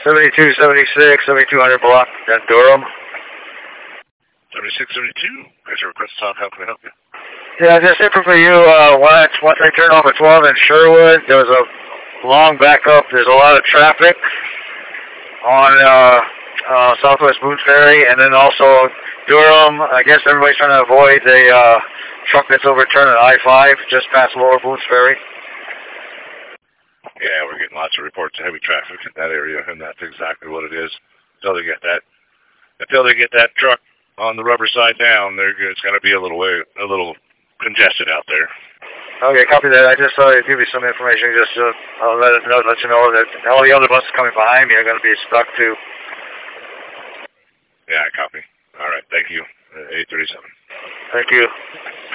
7276, 7200 block in Durham. 7672. Here's your request to talk. How can I help you? Yeah, just info for you. Once I turned off at 12 in Sherwood, there was a long backup. There's a lot of traffic on Southwest Boones Ferry, and then also Durham. I guess everybody's trying to avoid the truck that's overturned at I-5 just past Lower Boones Ferry. Yeah, we're getting lots of reports of heavy traffic in that area, and that's exactly what it is. Until they get that truck on the rubber side down, it's going to be a little congested out there. Okay, copy that. I just thought I'd give you some information. I'll let you know that all the other buses coming behind me are going to be stuck too. Yeah, copy. All right, thank you. 837. Thank you.